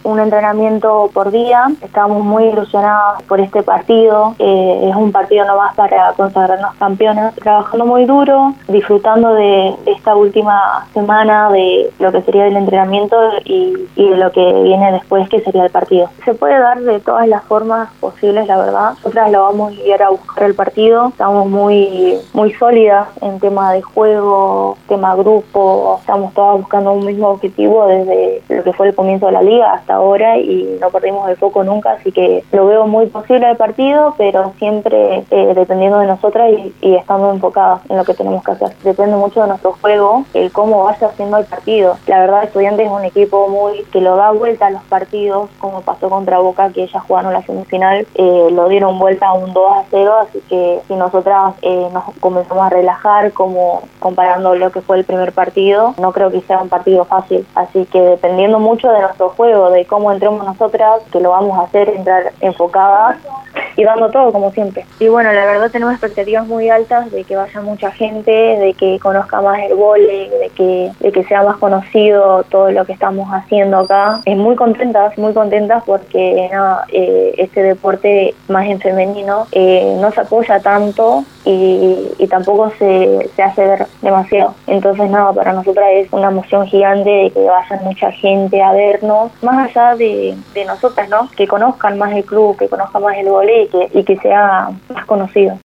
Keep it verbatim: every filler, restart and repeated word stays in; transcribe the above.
un entrenamiento por día. Estábamos muy ilusionados por este partido. Eh, es un partido nomás para consagrarnos campeonas. Trabajando muy duro, disfrutando de esta última semana de lo que sería el entrenamiento y, y de lo que viene después, que sería el partido. Se puede dar de todas las formas posibles, la verdad. Nosotras lo vamos a ir a buscar el partido. Estamos muy, muy sólidas en tema de juego, tema grupo. Estamos todas buscando un mismo objetivo desde lo que fue el comienzo de la liga hasta ahora y no perdimos el foco nunca, así que lo veo muy posible el partido, pero siempre eh, dependiendo de nosotras y, y estando enfocadas en lo que tenemos que hacer. Depende mucho de nuestro juego, el cómo vaya haciendo el partido. La verdad, Estudiantes es un equipo muy que lo da vuelta a los partidos, como pasó contra Boca, que ellas jugaron la semifinal, eh, lo dieron vuelta a un dos a cero, así que si nosotras eh, nos comenzamos a relajar, como comparando lo que fue el primer partido, no creo que sea un partido fácil, así que dependiendo mucho de nuestro juego, de cómo entremos nosotras, que lo vamos a hacer, entrar enfocadas y dando todo como siempre. Y bueno, la verdad tenemos expectativas muy altas de que vaya mucha gente, de que conozca más el vóley, de que, de que sea más conocido todo lo que estamos haciendo acá. Es muy contentas, muy contentas porque no, eh, este deporte más en femenino eh, no se apoya tanto y, y tampoco se, se hace ver demasiado. Entonces nada, para nosotras es una emoción gigante de que vaya mucha gente a vernos, más allá de, de nosotras, ¿no? Que conozcan más el club, que conozcan más el vóley y que, y que sea más conocido.